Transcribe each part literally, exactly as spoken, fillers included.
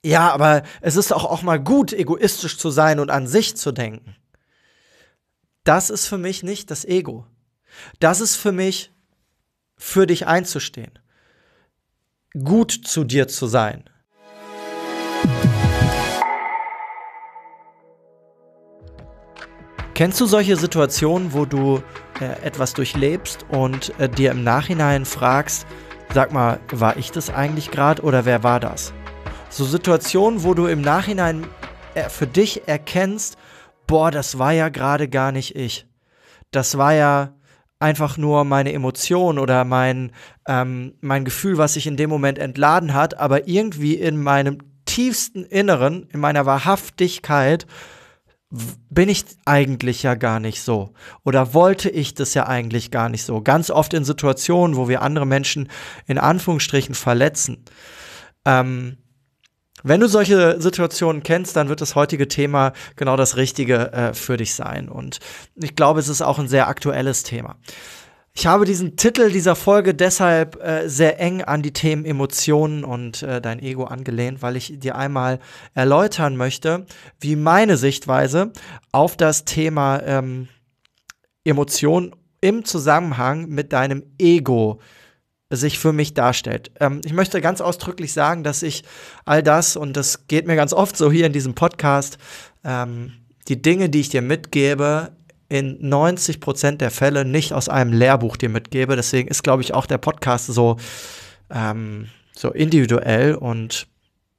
ja, aber es ist auch, auch mal gut, egoistisch zu sein und an sich zu denken. Das ist für mich nicht das Ego. Das ist für mich, für dich einzustehen. Gut zu dir zu sein. Kennst du solche Situationen, wo du äh, etwas durchlebst und äh, dir im Nachhinein fragst, sag mal, war ich das eigentlich gerade oder wer war das? So Situationen, wo du im Nachhinein äh, für dich erkennst, boah, das war ja gerade gar nicht ich. Das war ja einfach nur meine Emotion oder mein, ähm, mein Gefühl, was sich in dem Moment entladen hat, aber irgendwie in meinem tiefsten Inneren, in meiner Wahrhaftigkeit, bin ich eigentlich ja gar nicht so. Oder wollte ich das ja eigentlich gar nicht so. Ganz oft in Situationen, wo wir andere Menschen in Anführungsstrichen verletzen. Ähm, wenn du solche Situationen kennst, dann wird das heutige Thema genau das Richtige äh, für dich sein. Und ich glaube, es ist auch ein sehr aktuelles Thema. Ich habe diesen Titel dieser Folge deshalb äh, sehr eng an die Themen Emotionen und äh, dein Ego angelehnt, weil ich dir einmal erläutern möchte, wie meine Sichtweise auf das Thema ähm, Emotionen im Zusammenhang mit deinem Ego sich für mich darstellt. Ähm, ich möchte ganz ausdrücklich sagen, dass ich all das, und das geht mir ganz oft so hier in diesem Podcast, ähm, die Dinge, die ich dir mitgebe, in neunzig Prozent der Fälle nicht aus einem Lehrbuch dir mitgebe. Deswegen ist, glaube ich, auch der Podcast so, ähm, so individuell und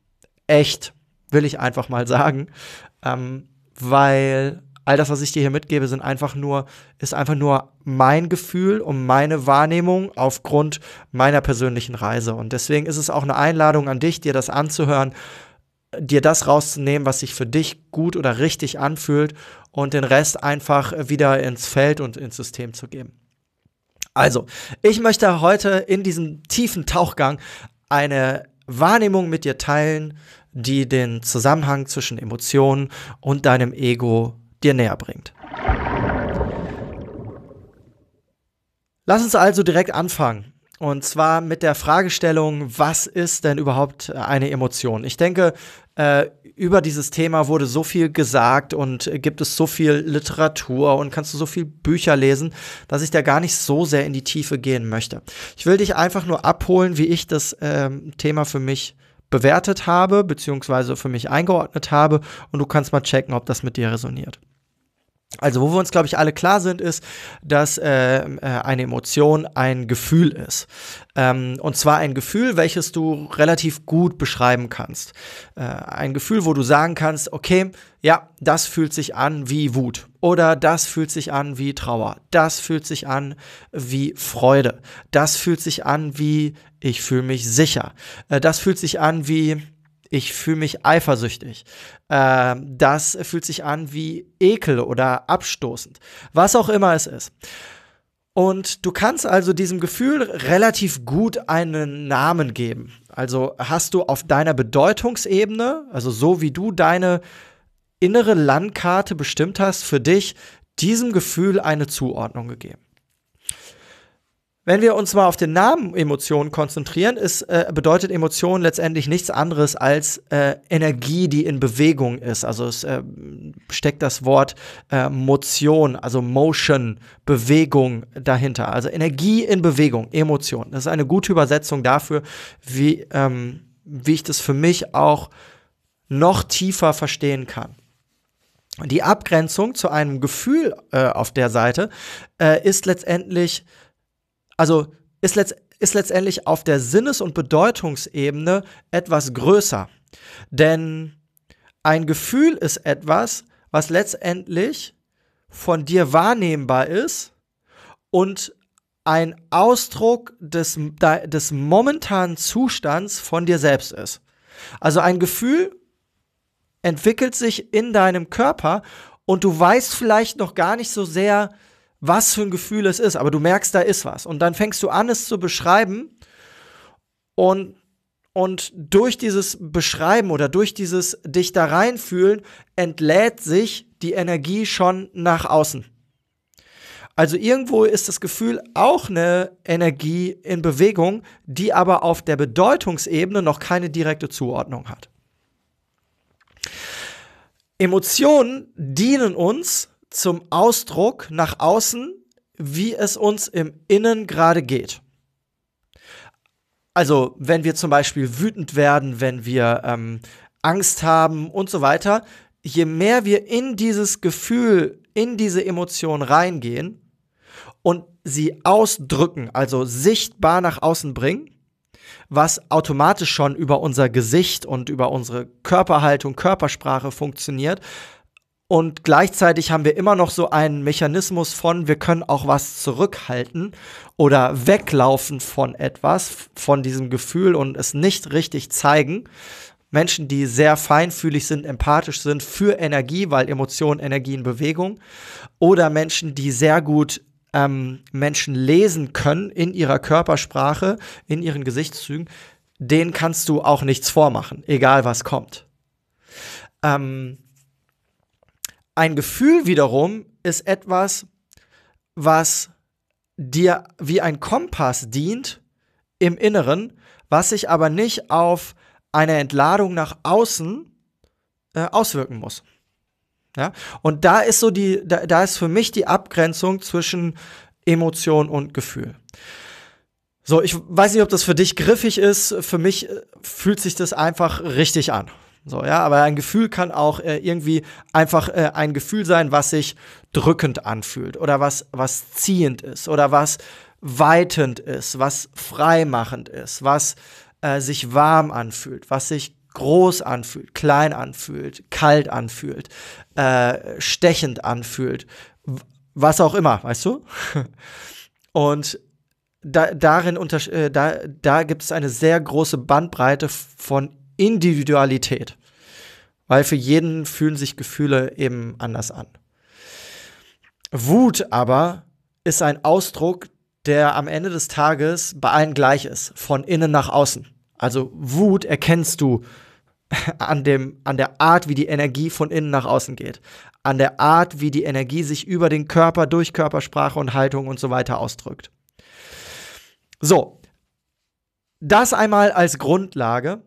echt, will ich einfach mal sagen, ähm, weil all das, was ich dir hier mitgebe, sind einfach nur, ist einfach nur mein Gefühl und meine Wahrnehmung aufgrund meiner persönlichen Reise. Und deswegen ist es auch eine Einladung an dich, dir das anzuhören, dir das rauszunehmen, was sich für dich gut oder richtig anfühlt und den Rest einfach wieder ins Feld und ins System zu geben. Also, ich möchte heute in diesem tiefen Tauchgang eine Wahrnehmung mit dir teilen, die den Zusammenhang zwischen Emotionen und deinem Ego dir näher bringt. Lass uns also direkt anfangen. Und zwar mit der Fragestellung, was ist denn überhaupt eine Emotion? Ich denke, äh, über dieses Thema wurde so viel gesagt und äh, gibt es so viel Literatur und kannst du so viel Bücher lesen, dass ich da gar nicht so sehr in die Tiefe gehen möchte. Ich will dich einfach nur abholen, wie ich das ähm, Thema für mich bewertet habe, beziehungsweise für mich eingeordnet habe, und du kannst mal checken, ob das mit dir resoniert. Also, wo wir uns, glaube ich, alle klar sind, ist, dass äh, eine Emotion ein Gefühl ist. Ähm, und zwar ein Gefühl, welches du relativ gut beschreiben kannst. Äh, ein Gefühl, wo du sagen kannst, okay, ja, das fühlt sich an wie Wut. Oder das fühlt sich an wie Trauer. Das fühlt sich an wie Freude. Das fühlt sich an wie, ich fühle mich sicher. Äh, das fühlt sich an wie, ich fühle mich eifersüchtig. Äh, das fühlt sich an wie Ekel oder abstoßend. Was auch immer es ist. Und du kannst also diesem Gefühl relativ gut einen Namen geben. Also hast du auf deiner Bedeutungsebene, also so wie du deine innere Landkarte bestimmt hast, für dich diesem Gefühl eine Zuordnung gegeben. Wenn wir uns mal auf den Namen Emotionen konzentrieren, ist, äh, bedeutet Emotion letztendlich nichts anderes als äh, Energie, die in Bewegung ist. Also es äh, steckt das Wort äh, Motion, also Motion, Bewegung dahinter. Also Energie in Bewegung, Emotion. Das ist eine gute Übersetzung dafür, wie, ähm, wie ich das für mich auch noch tiefer verstehen kann. Die Abgrenzung zu einem Gefühl äh, auf der Seite äh, ist letztendlich Also ist, letzt, ist letztendlich auf der Sinnes- und Bedeutungsebene etwas größer. Denn ein Gefühl ist etwas, was letztendlich von dir wahrnehmbar ist und ein Ausdruck des, des momentanen Zustands von dir selbst ist. Also ein Gefühl entwickelt sich in deinem Körper und du weißt vielleicht noch gar nicht so sehr, was für ein Gefühl es ist, aber du merkst, da ist was. Und dann fängst du an, es zu beschreiben und, und durch dieses Beschreiben oder durch dieses dich da reinfühlen entlädt sich die Energie schon nach außen. Also irgendwo ist das Gefühl auch eine Energie in Bewegung, die aber auf der Bedeutungsebene noch keine direkte Zuordnung hat. Emotionen dienen uns zum Ausdruck nach außen, wie es uns im Innen gerade geht. Also wenn wir zum Beispiel wütend werden, wenn wir ähm, Angst haben und so weiter, je mehr wir in dieses Gefühl, in diese Emotion reingehen und sie ausdrücken, also sichtbar nach außen bringen, was automatisch schon über unser Gesicht und über unsere Körperhaltung, Körpersprache funktioniert. Und gleichzeitig haben wir immer noch so einen Mechanismus von, wir können auch was zurückhalten oder weglaufen von etwas, von diesem Gefühl und es nicht richtig zeigen. Menschen, die sehr feinfühlig sind, empathisch sind für Energie, weil Emotion, Energie in Bewegung. Oder Menschen, die sehr gut ähm, Menschen lesen können in ihrer Körpersprache, in ihren Gesichtszügen, denen kannst du auch nichts vormachen, egal was kommt. Ähm, Ein Gefühl wiederum ist etwas, was dir wie ein Kompass dient im Inneren, was sich aber nicht auf eine Entladung nach außen äh, auswirken muss. Ja? Und da ist so die, da, da ist für mich die Abgrenzung zwischen Emotion und Gefühl. So, ich weiß nicht, ob das für dich griffig ist. Für mich äh, fühlt sich das einfach richtig an. So, ja, aber ein Gefühl kann auch äh, irgendwie einfach äh, ein Gefühl sein, was sich drückend anfühlt oder was, was ziehend ist oder was weitend ist, was freimachend ist, was äh, sich warm anfühlt, was sich groß anfühlt, klein anfühlt, kalt anfühlt, äh, stechend anfühlt, was auch immer, weißt du? Und da, darin unter, äh, da, da gibt es eine sehr große Bandbreite von Individualität, weil für jeden fühlen sich Gefühle eben anders an. Wut aber ist ein Ausdruck, der am Ende des Tages bei allen gleich ist, von innen nach außen. Also Wut erkennst du an dem, an der Art, wie die Energie von innen nach außen geht, an der Art, wie die Energie sich über den Körper durch Körpersprache und Haltung und so weiter ausdrückt. So, das einmal als Grundlage.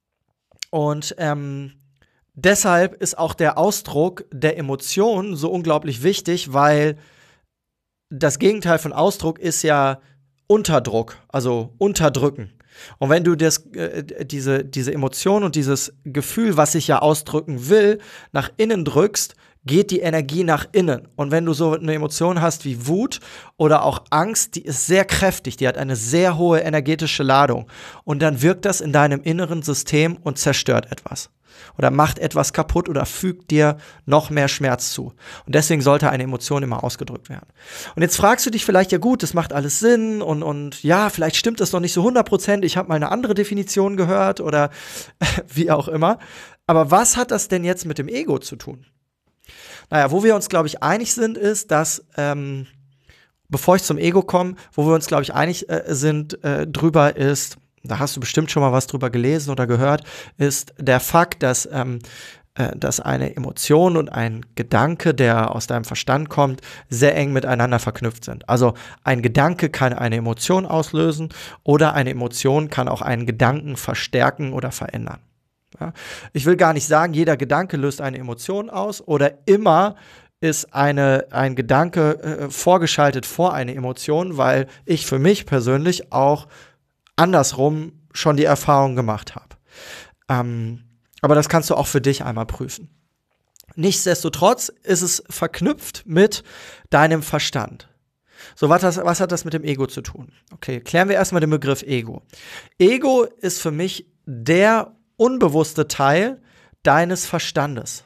Und ähm, deshalb ist auch der Ausdruck der Emotionen so unglaublich wichtig, weil das Gegenteil von Ausdruck ist ja Unterdruck, also unterdrücken. Und wenn du das, äh, diese, diese Emotion und dieses Gefühl, was sich ja ausdrücken will, nach innen drückst, geht die Energie nach innen. Und wenn du so eine Emotion hast wie Wut oder auch Angst, die ist sehr kräftig, die hat eine sehr hohe energetische Ladung. Und dann wirkt das in deinem inneren System und zerstört etwas. Oder macht etwas kaputt oder fügt dir noch mehr Schmerz zu. Und deswegen sollte eine Emotion immer ausgedrückt werden. Und jetzt fragst du dich vielleicht, ja gut, das macht alles Sinn und, und ja, vielleicht stimmt das noch nicht so hundert Prozent, ich habe mal eine andere Definition gehört oder wie auch immer. Aber was hat das denn jetzt mit dem Ego zu tun? Naja, wo wir uns, glaube ich, einig sind, ist, dass, ähm, bevor ich zum Ego komme, wo wir uns, glaube ich, einig äh, sind äh, drüber ist, da hast du bestimmt schon mal was drüber gelesen oder gehört, ist der Fakt, dass, ähm, äh, dass eine Emotion und ein Gedanke, der aus deinem Verstand kommt, sehr eng miteinander verknüpft sind. Also ein Gedanke kann eine Emotion auslösen oder eine Emotion kann auch einen Gedanken verstärken oder verändern. Ja? Ich will gar nicht sagen, jeder Gedanke löst eine Emotion aus oder immer ist eine, ein Gedanke äh, vorgeschaltet vor eine Emotion, weil ich für mich persönlich auch andersrum schon die Erfahrung gemacht habe. Ähm, aber das kannst du auch für dich einmal prüfen. Nichtsdestotrotz ist es verknüpft mit deinem Verstand. So, was, das, was hat das mit dem Ego zu tun? Okay, klären wir erstmal den Begriff Ego. Ego ist für mich der unbewusste Teil deines Verstandes.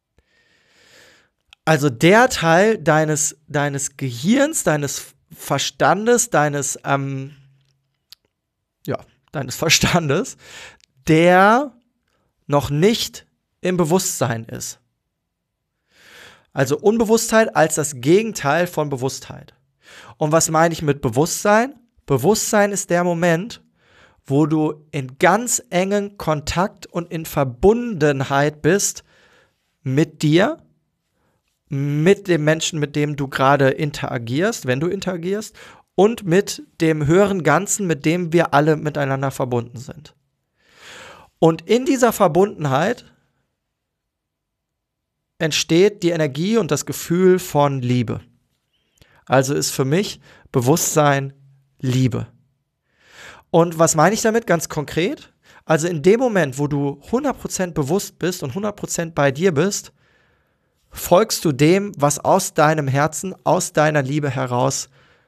Also der Teil deines, deines Gehirns, deines Verstandes, deines, ähm, ja, deines Verstandes, der noch nicht im Bewusstsein ist. Also Unbewusstheit als das Gegenteil von Bewusstheit. Und was meine ich mit Bewusstsein? Bewusstsein ist der Moment, wo du in ganz engen Kontakt und in Verbundenheit bist mit dir, mit dem Menschen, mit dem du gerade interagierst, wenn du interagierst, und mit dem höheren Ganzen, mit dem wir alle miteinander verbunden sind. Und in dieser Verbundenheit entsteht die Energie und das Gefühl von Liebe. Also ist für mich Bewusstsein Liebe. Und was meine ich damit ganz konkret? Also in dem Moment, wo du hundert Prozent bewusst bist und hundert Prozent bei dir bist, folgst du dem, was aus deinem Herzen, aus deiner Liebe heraus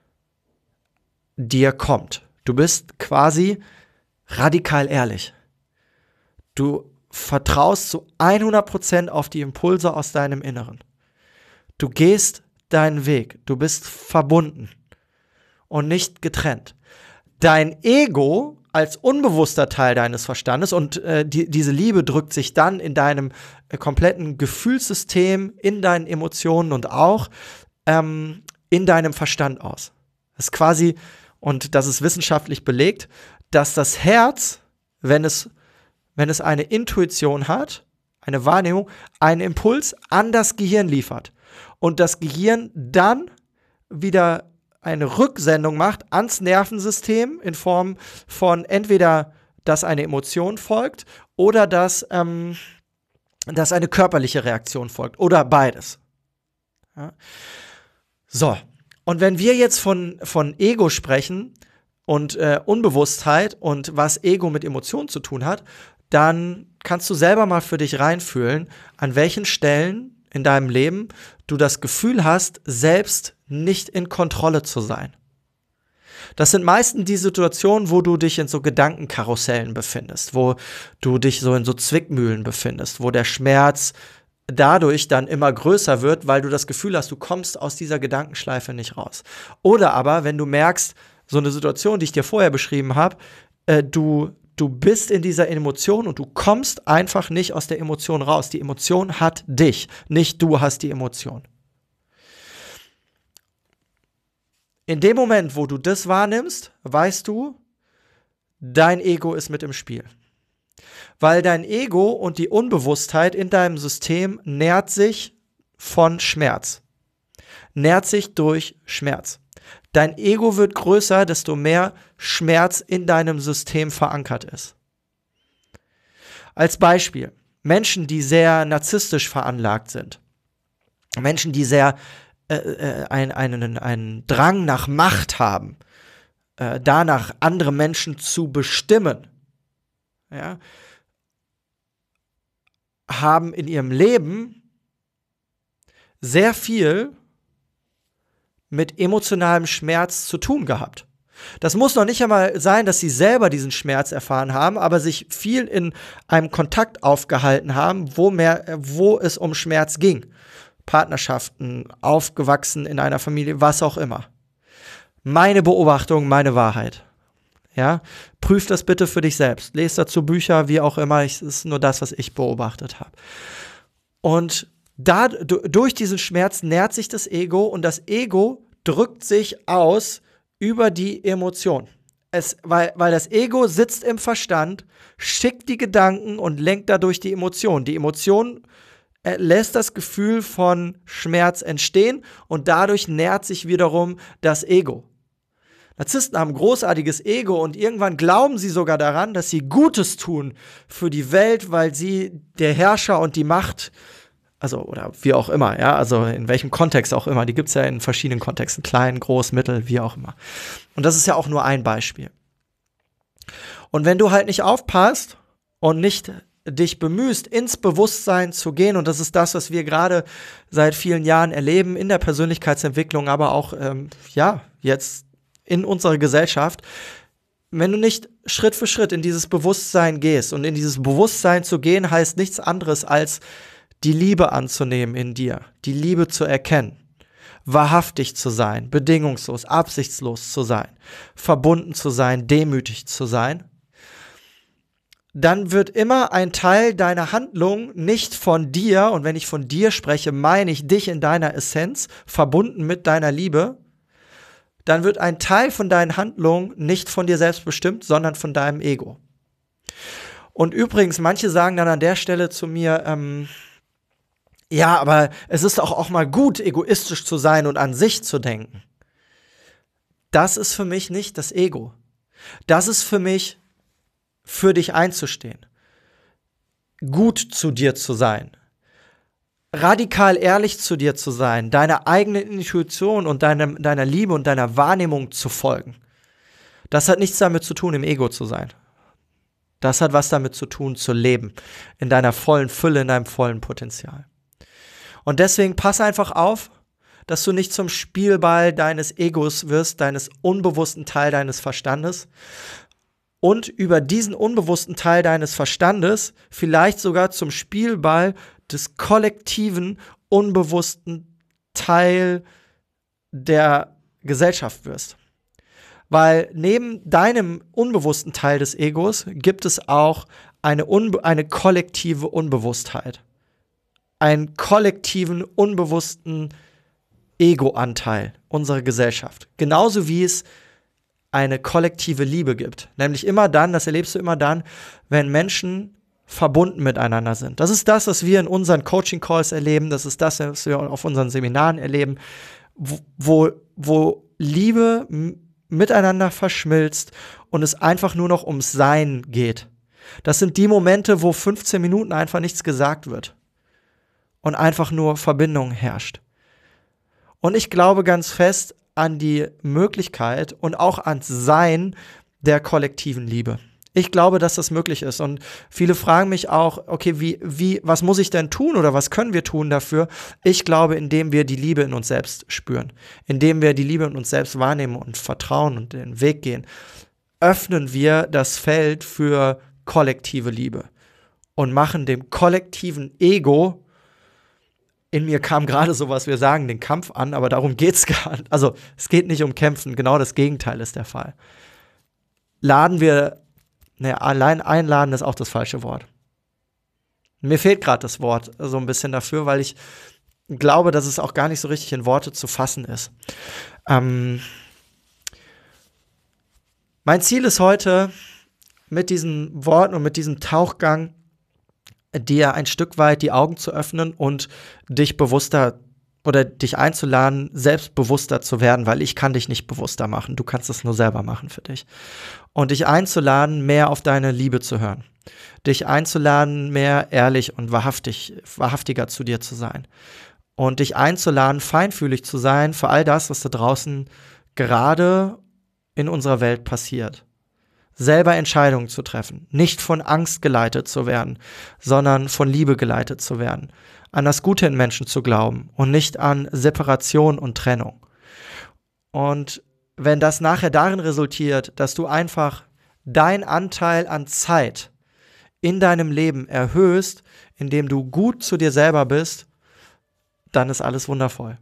dir kommt. Du bist quasi radikal ehrlich. Du vertraust zu hundert Prozent auf die Impulse aus deinem Inneren. Du gehst deinen Weg. Du bist verbunden und nicht getrennt. Dein Ego als unbewusster Teil deines Verstandes und äh, die, diese Liebe drückt sich dann in deinem äh, kompletten Gefühlssystem, in deinen Emotionen und auch ähm, in deinem Verstand aus. Das ist quasi, und das ist wissenschaftlich belegt, dass das Herz, wenn es, wenn es eine Intuition hat, eine Wahrnehmung, einen Impuls an das Gehirn liefert und das Gehirn dann wieder eine Rücksendung macht ans Nervensystem in Form von entweder, dass eine Emotion folgt oder dass, ähm, dass eine körperliche Reaktion folgt oder beides. Ja. So, und wenn wir jetzt von, von Ego sprechen und äh, Unbewusstheit und was Ego mit Emotionen zu tun hat, dann kannst du selber mal für dich reinfühlen, an welchen Stellen in deinem Leben du das Gefühl hast, selbst nicht in Kontrolle zu sein. Das sind meistens die Situationen, wo du dich in so Gedankenkarussellen befindest, wo du dich so in so Zwickmühlen befindest, wo der Schmerz dadurch dann immer größer wird, weil du das Gefühl hast, du kommst aus dieser Gedankenschleife nicht raus. Oder aber, wenn du merkst, so eine Situation, die ich dir vorher beschrieben habe, äh, du Du bist in dieser Emotion und du kommst einfach nicht aus der Emotion raus. Die Emotion hat dich, nicht du hast die Emotion. In dem Moment, wo du das wahrnimmst, weißt du, dein Ego ist mit im Spiel. Weil dein Ego und die Unbewusstheit in deinem System nährt sich von Schmerz. Nährt sich durch Schmerz. Dein Ego wird größer, desto mehr Schmerz in deinem System verankert ist. Als Beispiel, Menschen, die sehr narzisstisch veranlagt sind, Menschen, die sehr äh, äh, ein, einen, einen Drang nach Macht haben, äh, danach andere Menschen zu bestimmen, ja, haben in ihrem Leben sehr viel mit emotionalem Schmerz zu tun gehabt. Das muss noch nicht einmal sein, dass sie selber diesen Schmerz erfahren haben, aber sich viel in einem Kontakt aufgehalten haben, wo, mehr, wo es um Schmerz ging. Partnerschaften, aufgewachsen in einer Familie, was auch immer. Meine Beobachtung, meine Wahrheit. Ja? Prüf das bitte für dich selbst. Lest dazu Bücher, wie auch immer. Es ist nur das, was ich beobachtet habe. Und Da, durch diesen Schmerz nährt sich das Ego und das Ego drückt sich aus über die Emotion. Es, weil, weil das Ego sitzt im Verstand, schickt die Gedanken und lenkt dadurch die Emotion. Die Emotion äh, lässt das Gefühl von Schmerz entstehen und dadurch nährt sich wiederum das Ego. Narzissten haben ein großartiges Ego und irgendwann glauben sie sogar daran, dass sie Gutes tun für die Welt, weil sie der Herrscher und die Macht, also oder wie auch immer, ja, also in welchem Kontext auch immer, die gibt es ja in verschiedenen Kontexten, klein, groß, mittel, wie auch immer. Und das ist ja auch nur ein Beispiel. Und wenn du halt nicht aufpasst und nicht dich bemühst, ins Bewusstsein zu gehen, und das ist das, was wir gerade seit vielen Jahren erleben, in der Persönlichkeitsentwicklung, aber auch, ähm, ja, jetzt in unserer Gesellschaft, wenn du nicht Schritt für Schritt in dieses Bewusstsein gehst, und in dieses Bewusstsein zu gehen, heißt nichts anderes als die Liebe anzunehmen in dir, die Liebe zu erkennen, wahrhaftig zu sein, bedingungslos, absichtslos zu sein, verbunden zu sein, demütig zu sein, dann wird immer ein Teil deiner Handlung nicht von dir, und wenn ich von dir spreche, meine ich dich in deiner Essenz, verbunden mit deiner Liebe, dann wird ein Teil von deinen Handlungen nicht von dir selbst bestimmt, sondern von deinem Ego. Und übrigens, manche sagen dann an der Stelle zu mir, ähm, ja, aber es ist auch, auch mal gut, egoistisch zu sein und an sich zu denken. Das ist für mich nicht das Ego. Das ist für mich, für dich einzustehen. Gut zu dir zu sein. radikal ehrlich zu dir zu sein, deiner eigenen Intuition und deinem, deiner Liebe und deiner Wahrnehmung zu folgen. Das hat nichts damit zu tun, im Ego zu sein. Das hat was damit zu tun, zu leben, in deiner vollen Fülle, in deinem vollen Potenzial. Und deswegen pass einfach auf, dass du nicht zum Spielball deines Egos wirst, deines unbewussten Teil deines Verstandes und über diesen unbewussten Teil deines Verstandes vielleicht sogar zum Spielball des kollektiven, unbewussten Teil der Gesellschaft wirst. Weil neben deinem unbewussten Teil des Egos gibt es auch eine, unbe- eine kollektive Unbewusstheit. Einen kollektiven, unbewussten Ego-Anteil unserer Gesellschaft. Genauso wie es eine kollektive Liebe gibt. Nämlich immer dann, das erlebst du immer dann, wenn Menschen verbunden miteinander sind. Das ist das, was wir in unseren Coaching-Calls erleben. Das ist das, was wir auf unseren Seminaren erleben, wo, wo, wo Liebe m- miteinander verschmilzt und es einfach nur noch ums Sein geht. Das sind die Momente, wo fünfzehn Minuten einfach nichts gesagt wird und einfach nur Verbindung herrscht. Und ich glaube ganz fest an die Möglichkeit und auch ans Sein der kollektiven Liebe. Ich glaube, dass das möglich ist. Und viele fragen mich auch, okay, wie, wie, was muss ich denn tun oder was können wir tun dafür? Ich glaube, indem wir die Liebe in uns selbst spüren, indem wir die Liebe in uns selbst wahrnehmen und vertrauen und den Weg gehen, öffnen wir das Feld für kollektive Liebe und machen dem kollektiven Ego, in mir kam gerade so, was wir sagen, den Kampf an, aber darum geht's gar nicht. Also es geht nicht um Kämpfen, genau das Gegenteil ist der Fall. Laden wir Ne, allein einladen ist auch das falsche Wort. Mir fehlt gerade das Wort so ein bisschen dafür, weil ich glaube, dass es auch gar nicht so richtig in Worte zu fassen ist. Ähm, mein Ziel ist heute, mit diesen Worten und mit diesem Tauchgang dir ein Stück weit die Augen zu öffnen und dich bewusster oder dich einzuladen, selbstbewusster zu werden, weil ich kann dich nicht bewusster machen. Du kannst es nur selber machen für dich. Und dich einzuladen, mehr auf deine Liebe zu hören. Dich einzuladen, mehr ehrlich und wahrhaftig, wahrhaftiger zu dir zu sein. Und dich einzuladen, feinfühlig zu sein für all das, was da draußen gerade in unserer Welt passiert. Selber Entscheidungen zu treffen, nicht von Angst geleitet zu werden, sondern von Liebe geleitet zu werden. An das Gute in Menschen zu glauben und nicht an Separation und Trennung. Und wenn das nachher darin resultiert, dass du einfach deinen Anteil an Zeit in deinem Leben erhöhst, indem du gut zu dir selber bist, dann ist alles wundervoll.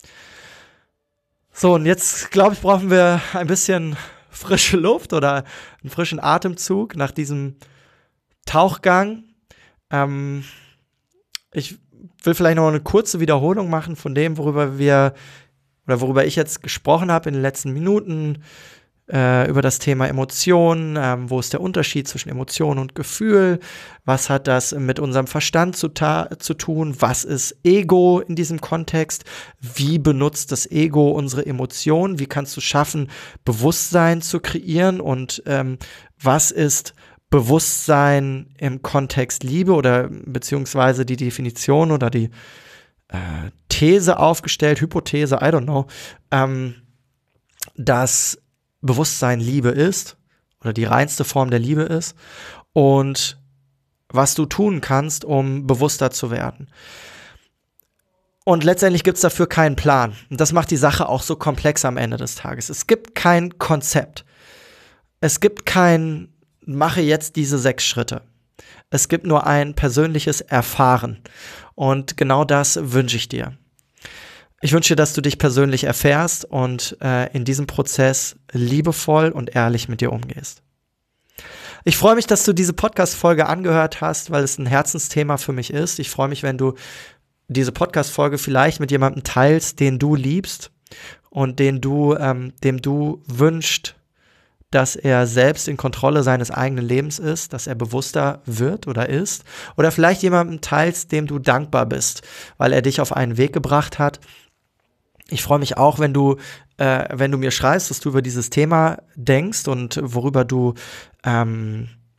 So, und jetzt, glaube ich, brauchen wir ein bisschen frische Luft oder einen frischen Atemzug nach diesem Tauchgang. Ähm, ich will vielleicht noch eine kurze Wiederholung machen von dem, worüber wir oder worüber ich jetzt gesprochen habe in den letzten Minuten, äh, über das Thema Emotionen. Ähm, wo ist der Unterschied zwischen Emotion und Gefühl? Was hat das mit unserem Verstand zu, ta- zu tun? Was ist Ego in diesem Kontext? Wie benutzt das Ego unsere Emotionen? Wie kannst du schaffen, Bewusstsein zu kreieren? Und ähm, was ist Bewusstsein im Kontext Liebe oder beziehungsweise die Definition oder die äh, These aufgestellt, Hypothese, I don't know, ähm, dass Bewusstsein Liebe ist oder die reinste Form der Liebe ist und was du tun kannst, um bewusster zu werden. Und letztendlich gibt es dafür keinen Plan. Und das macht die Sache auch so komplex am Ende des Tages. Es gibt kein Konzept. Es gibt kein mache jetzt diese sechs Schritte. Es gibt nur ein persönliches Erfahren. Und genau das wünsche ich dir. Ich wünsche dir, dass du dich persönlich erfährst und äh, in diesem Prozess liebevoll und ehrlich mit dir umgehst. Ich freue mich, dass du diese Podcast-Folge angehört hast, weil es ein Herzensthema für mich ist. Ich freue mich, wenn du diese Podcast-Folge vielleicht mit jemandem teilst, den du liebst und den du, ähm, dem du wünschst, dass er selbst in Kontrolle seines eigenen Lebens ist, dass er bewusster wird oder ist. Oder vielleicht jemandem teilst, dem du dankbar bist, weil er dich auf einen Weg gebracht hat. Ich freue mich auch, wenn du, äh, wenn du mir schreibst, was du über dieses Thema denkst und worüber du ähm,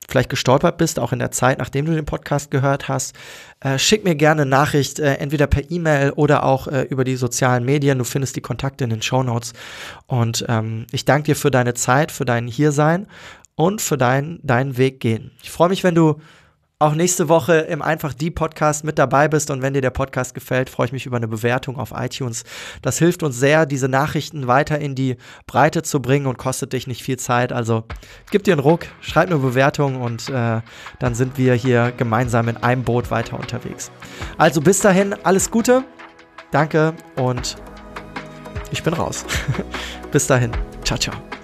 vielleicht gestolpert bist, auch in der Zeit, nachdem du den Podcast gehört hast, äh, schick mir gerne eine Nachricht, äh, entweder per E-Mail oder auch äh, über die sozialen Medien. Du findest die Kontakte in den Shownotes. Und ähm, ich danke dir für deine Zeit, für dein Hiersein und für dein, deinen Weg gehen. Ich freue mich, wenn du auch nächste Woche im Einfach die Podcast mit dabei bist, und wenn dir der Podcast gefällt, freue ich mich über eine Bewertung auf iTunes. Das hilft uns sehr, diese Nachrichten weiter in die Breite zu bringen und kostet dich nicht viel Zeit. Also gib dir einen Ruck, schreib eine Bewertung und äh, dann sind wir hier gemeinsam in einem Boot weiter unterwegs. Also bis dahin, alles Gute, danke und ich bin raus. Bis dahin, ciao, ciao.